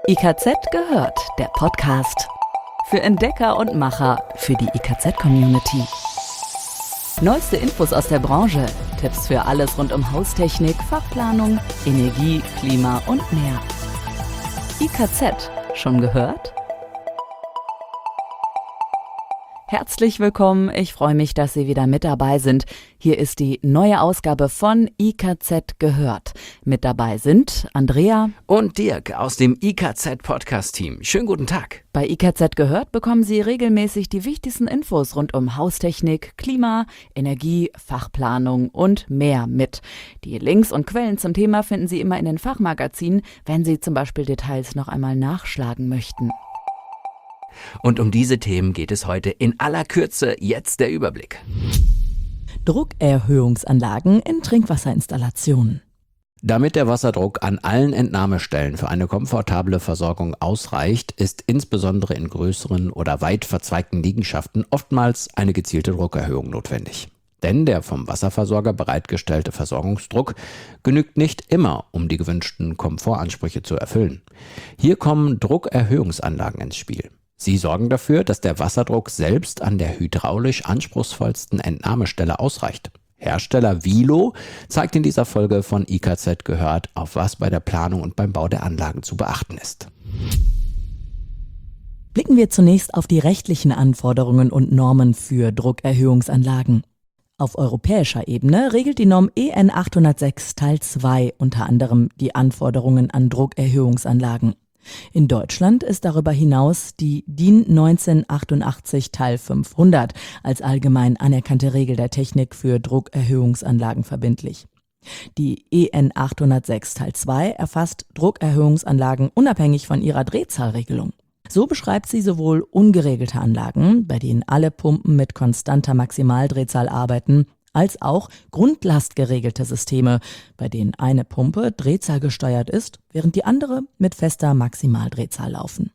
IKZ gehört, der Podcast. Für Entdecker und Macher, für die IKZ-Community. Neueste Infos aus der Branche, Tipps für alles rund um Haustechnik, Fachplanung, Energie, Klima und mehr. IKZ, schon gehört? Herzlich willkommen, ich freue mich, dass Sie wieder mit dabei sind. Hier ist die neue Ausgabe von IKZ gehört. Mit dabei sind Andrea und Dirk aus dem IKZ-Podcast-Team. Schönen guten Tag. Bei IKZ gehört bekommen Sie regelmäßig die wichtigsten Infos rund um Haustechnik, Klima, Energie, Fachplanung und mehr mit. Die Links und Quellen zum Thema finden Sie immer in den Fachmagazinen, wenn Sie zum Beispiel Details noch einmal nachschlagen möchten. Und um diese Themen geht es heute in aller Kürze. Jetzt der Überblick. Druckerhöhungsanlagen in Trinkwasserinstallationen. Damit der Wasserdruck an allen Entnahmestellen für eine komfortable Versorgung ausreicht, ist insbesondere in größeren oder weit verzweigten Liegenschaften oftmals eine gezielte Druckerhöhung notwendig. Denn der vom Wasserversorger bereitgestellte Versorgungsdruck genügt nicht immer, um die gewünschten Komfortansprüche zu erfüllen. Hier kommen Druckerhöhungsanlagen ins Spiel. Sie sorgen dafür, dass der Wasserdruck selbst an der hydraulisch anspruchsvollsten Entnahmestelle ausreicht. Hersteller Vilo zeigt in dieser Folge von IKZ gehört, auf was bei der Planung und beim Bau der Anlagen zu beachten ist. Blicken wir zunächst auf die rechtlichen Anforderungen und Normen für Druckerhöhungsanlagen. Auf europäischer Ebene regelt die Norm EN 806 Teil 2 unter anderem die Anforderungen an Druckerhöhungsanlagen. In Deutschland ist darüber hinaus die DIN 1988 Teil 500 als allgemein anerkannte Regel der Technik für Druckerhöhungsanlagen verbindlich. Die EN 806 Teil 2 erfasst Druckerhöhungsanlagen unabhängig von ihrer Drehzahlregelung. So beschreibt sie sowohl ungeregelte Anlagen, bei denen alle Pumpen mit konstanter Maximaldrehzahl arbeiten, als auch grundlastgeregelte Systeme, bei denen eine Pumpe drehzahlgesteuert ist, während die andere mit fester Maximaldrehzahl laufen.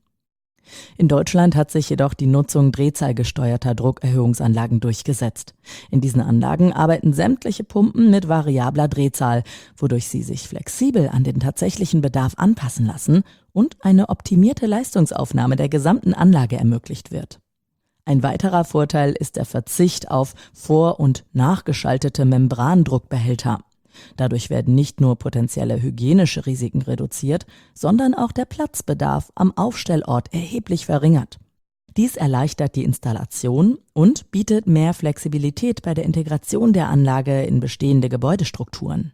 In Deutschland hat sich jedoch die Nutzung drehzahlgesteuerter Druckerhöhungsanlagen durchgesetzt. In diesen Anlagen arbeiten sämtliche Pumpen mit variabler Drehzahl, wodurch sie sich flexibel an den tatsächlichen Bedarf anpassen lassen und eine optimierte Leistungsaufnahme der gesamten Anlage ermöglicht wird. Ein weiterer Vorteil ist der Verzicht auf vor- und nachgeschaltete Membrandruckbehälter. Dadurch werden nicht nur potenzielle hygienische Risiken reduziert, sondern auch der Platzbedarf am Aufstellort erheblich verringert. Dies erleichtert die Installation und bietet mehr Flexibilität bei der Integration der Anlage in bestehende Gebäudestrukturen.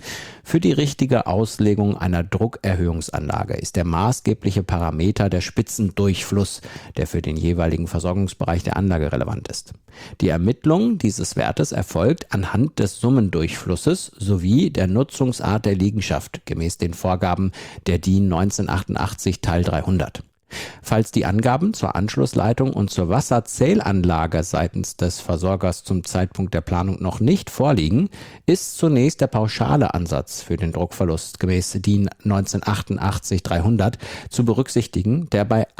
Für die richtige Auslegung einer Druckerhöhungsanlage ist der maßgebliche Parameter der Spitzendurchfluss, der für den jeweiligen Versorgungsbereich der Anlage relevant ist. Die Ermittlung dieses Wertes erfolgt anhand des Summendurchflusses sowie der Nutzungsart der Liegenschaft gemäß den Vorgaben der DIN 1988 Teil 300. Falls die Angaben zur Anschlussleitung und zur Wasserzählanlage seitens des Versorgers zum Zeitpunkt der Planung noch nicht vorliegen, ist zunächst der pauschale Ansatz für den Druckverlust gemäß DIN 1988 300 zu berücksichtigen, der bei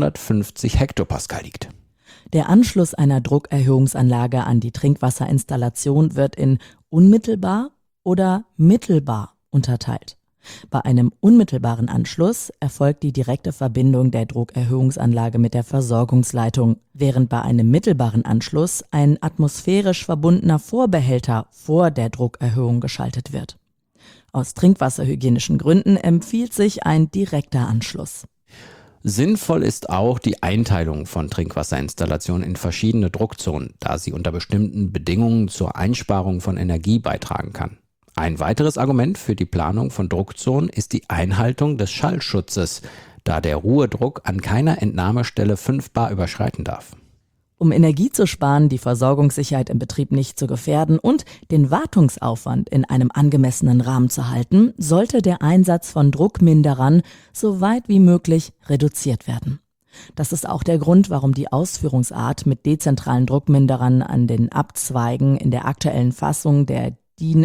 850 Hektopascal liegt. Der Anschluss einer Druckerhöhungsanlage an die Trinkwasserinstallation wird in unmittelbar oder mittelbar unterteilt. Bei einem unmittelbaren Anschluss erfolgt die direkte Verbindung der Druckerhöhungsanlage mit der Versorgungsleitung, während bei einem mittelbaren Anschluss ein atmosphärisch verbundener Vorbehälter vor der Druckerhöhung geschaltet wird. Aus trinkwasserhygienischen Gründen empfiehlt sich ein direkter Anschluss. Sinnvoll ist auch die Einteilung von Trinkwasserinstallationen in verschiedene Druckzonen, da sie unter bestimmten Bedingungen zur Einsparung von Energie beitragen kann. Ein weiteres Argument für die Planung von Druckzonen ist die Einhaltung des Schallschutzes, da der Ruhedruck an keiner Entnahmestelle 5 bar überschreiten darf. Um Energie zu sparen, die Versorgungssicherheit im Betrieb nicht zu gefährden und den Wartungsaufwand in einem angemessenen Rahmen zu halten, sollte der Einsatz von Druckminderern so weit wie möglich reduziert werden. Das ist auch der Grund, warum die Ausführungsart mit dezentralen Druckminderern an den Abzweigen in der aktuellen Fassung der DIN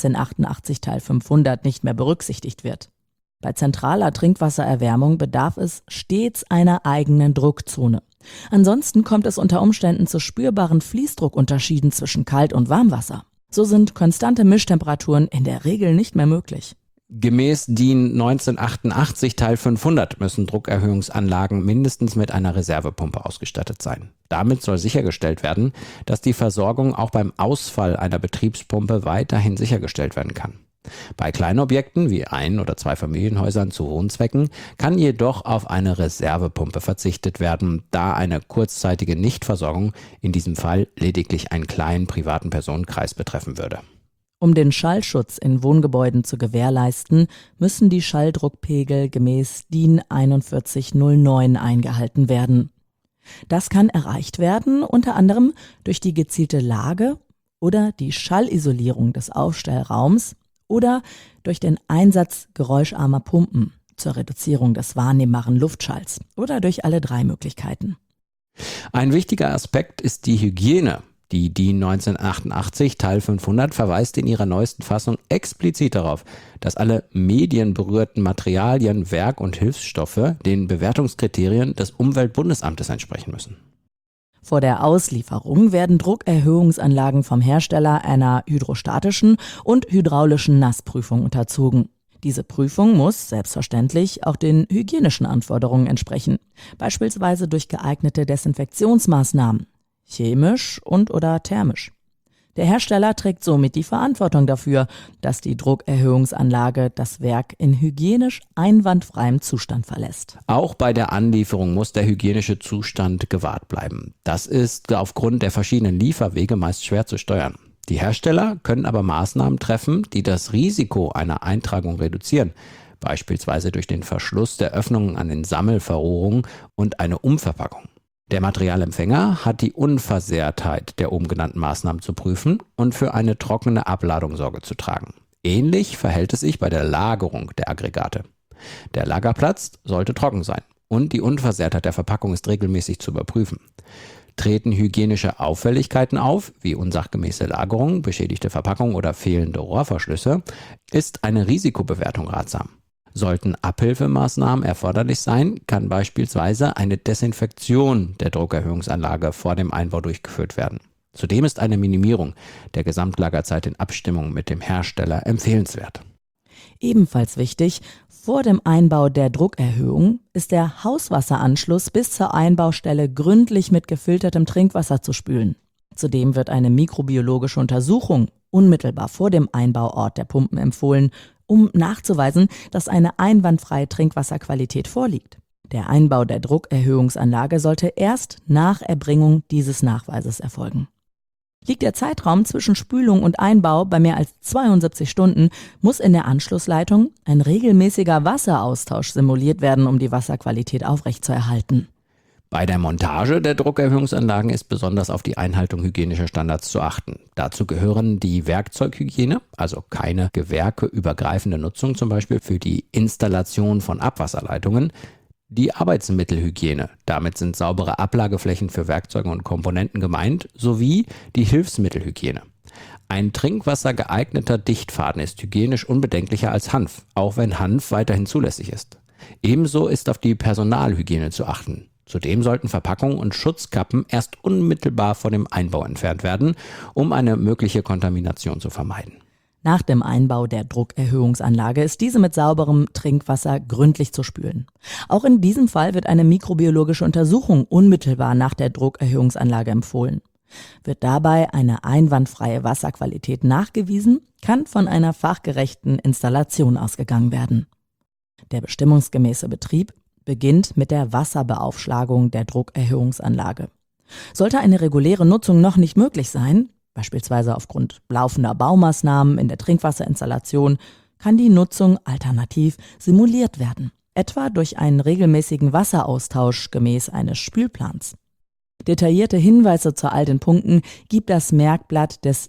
1988 Teil 500 nicht mehr berücksichtigt wird. Bei zentraler Trinkwassererwärmung bedarf es stets einer eigenen Druckzone. Ansonsten kommt es unter Umständen zu spürbaren Fließdruckunterschieden zwischen Kalt- und Warmwasser. So sind konstante Mischtemperaturen in der Regel nicht mehr möglich. Gemäß DIN 1988 Teil 500 müssen Druckerhöhungsanlagen mindestens mit einer Reservepumpe ausgestattet sein. Damit soll sichergestellt werden, dass die Versorgung auch beim Ausfall einer Betriebspumpe weiterhin sichergestellt werden kann. Bei Kleinobjekten wie 1 oder 2 Familienhäusern zu Wohnzwecken kann jedoch auf eine Reservepumpe verzichtet werden, da eine kurzzeitige Nichtversorgung in diesem Fall lediglich einen kleinen privaten Personenkreis betreffen würde. Um den Schallschutz in Wohngebäuden zu gewährleisten, müssen die Schalldruckpegel gemäß DIN 4109 eingehalten werden. Das kann erreicht werden, unter anderem durch die gezielte Lage oder die Schallisolierung des Aufstellraums oder durch den Einsatz geräuscharmer Pumpen zur Reduzierung des wahrnehmbaren Luftschalls oder durch alle 3 Möglichkeiten. Ein wichtiger Aspekt ist die Hygiene. Die DIN 1988 Teil 500 verweist in ihrer neuesten Fassung explizit darauf, dass alle medienberührten Materialien, Werk- und Hilfsstoffe den Bewertungskriterien des Umweltbundesamtes entsprechen müssen. Vor der Auslieferung werden Druckerhöhungsanlagen vom Hersteller einer hydrostatischen und hydraulischen Nassprüfung unterzogen. Diese Prüfung muss selbstverständlich auch den hygienischen Anforderungen entsprechen, beispielsweise durch geeignete Desinfektionsmaßnahmen, chemisch und/oder thermisch. Der Hersteller trägt somit die Verantwortung dafür, dass die Druckerhöhungsanlage das Werk in hygienisch einwandfreiem Zustand verlässt. Auch bei der Anlieferung muss der hygienische Zustand gewahrt bleiben. Das ist aufgrund der verschiedenen Lieferwege meist schwer zu steuern. Die Hersteller können aber Maßnahmen treffen, die das Risiko einer Eintragung reduzieren, beispielsweise durch den Verschluss der Öffnungen an den Sammelverrohrungen und eine Umverpackung. Der Materialempfänger hat die Unversehrtheit der oben genannten Maßnahmen zu prüfen und für eine trockene Abladung Sorge zu tragen. Ähnlich verhält es sich bei der Lagerung der Aggregate. Der Lagerplatz sollte trocken sein und die Unversehrtheit der Verpackung ist regelmäßig zu überprüfen. Treten hygienische Auffälligkeiten auf, wie unsachgemäße Lagerung, beschädigte Verpackung oder fehlende Rohrverschlüsse, ist eine Risikobewertung ratsam. Sollten Abhilfemaßnahmen erforderlich sein, kann beispielsweise eine Desinfektion der Druckerhöhungsanlage vor dem Einbau durchgeführt werden. Zudem ist eine Minimierung der Gesamtlagerzeit in Abstimmung mit dem Hersteller empfehlenswert. Ebenfalls wichtig, vor dem Einbau der Druckerhöhung ist der Hauswasseranschluss bis zur Einbaustelle gründlich mit gefiltertem Trinkwasser zu spülen. Zudem wird eine mikrobiologische Untersuchung unmittelbar vor dem Einbauort der Pumpen empfohlen, um nachzuweisen, dass eine einwandfreie Trinkwasserqualität vorliegt. Der Einbau der Druckerhöhungsanlage sollte erst nach Erbringung dieses Nachweises erfolgen. Liegt der Zeitraum zwischen Spülung und Einbau bei mehr als 72 Stunden, muss in der Anschlussleitung ein regelmäßiger Wasseraustausch simuliert werden, um die Wasserqualität aufrechtzuerhalten. Bei der Montage der Druckerhöhungsanlagen ist besonders auf die Einhaltung hygienischer Standards zu achten. Dazu gehören die Werkzeughygiene, also keine gewerkeübergreifende Nutzung, zum Beispiel für die Installation von Abwasserleitungen, die Arbeitsmittelhygiene, damit sind saubere Ablageflächen für Werkzeuge und Komponenten gemeint, sowie die Hilfsmittelhygiene. Ein trinkwassergeeigneter Dichtfaden ist hygienisch unbedenklicher als Hanf, auch wenn Hanf weiterhin zulässig ist. Ebenso ist auf die Personalhygiene zu achten. Zudem sollten Verpackungen und Schutzkappen erst unmittelbar vor dem Einbau entfernt werden, um eine mögliche Kontamination zu vermeiden. Nach dem Einbau der Druckerhöhungsanlage ist diese mit sauberem Trinkwasser gründlich zu spülen. Auch in diesem Fall wird eine mikrobiologische Untersuchung unmittelbar nach der Druckerhöhungsanlage empfohlen. Wird dabei eine einwandfreie Wasserqualität nachgewiesen, kann von einer fachgerechten Installation ausgegangen werden. Der bestimmungsgemäße Betrieb beginnt mit der Wasserbeaufschlagung der Druckerhöhungsanlage. Sollte eine reguläre Nutzung noch nicht möglich sein, beispielsweise aufgrund laufender Baumaßnahmen in der Trinkwasserinstallation, kann die Nutzung alternativ simuliert werden, etwa durch einen regelmäßigen Wasseraustausch gemäß eines Spülplans. Detaillierte Hinweise zu all den Punkten gibt das Merkblatt des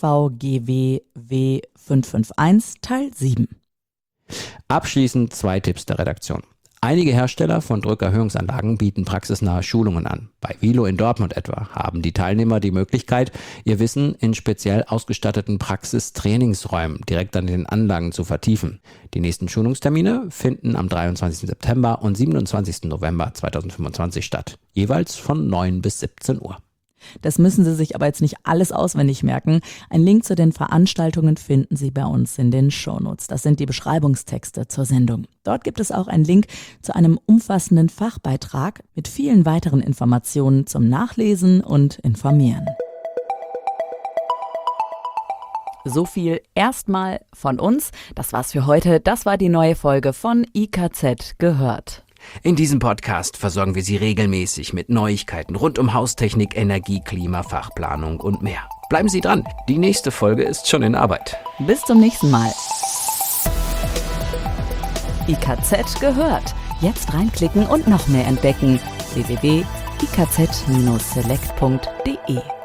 DVGW W 551 Teil 7. Abschließend 2 Tipps der Redaktion. Einige Hersteller von Druckerhöhungsanlagen bieten praxisnahe Schulungen an. Bei Vilo in Dortmund etwa haben die Teilnehmer die Möglichkeit, ihr Wissen in speziell ausgestatteten Praxistrainingsräumen direkt an den Anlagen zu vertiefen. Die nächsten Schulungstermine finden am 23. September und 27. November 2025 statt, jeweils von 9 bis 17 Uhr. Das müssen Sie sich aber jetzt nicht alles auswendig merken. Ein Link zu den Veranstaltungen finden Sie bei uns in den Shownotes. Das sind die Beschreibungstexte zur Sendung. Dort gibt es auch einen Link zu einem umfassenden Fachbeitrag mit vielen weiteren Informationen zum Nachlesen und Informieren. So viel erstmal von uns. Das war's für heute. Das war die neue Folge von IKZ gehört. In diesem Podcast versorgen wir Sie regelmäßig mit Neuigkeiten rund um Haustechnik, Energie, Klima, Fachplanung und mehr. Bleiben Sie dran, die nächste Folge ist schon in Arbeit. Bis zum nächsten Mal. IKZ gehört. Jetzt reinklicken und noch mehr entdecken. www.ikz-select.de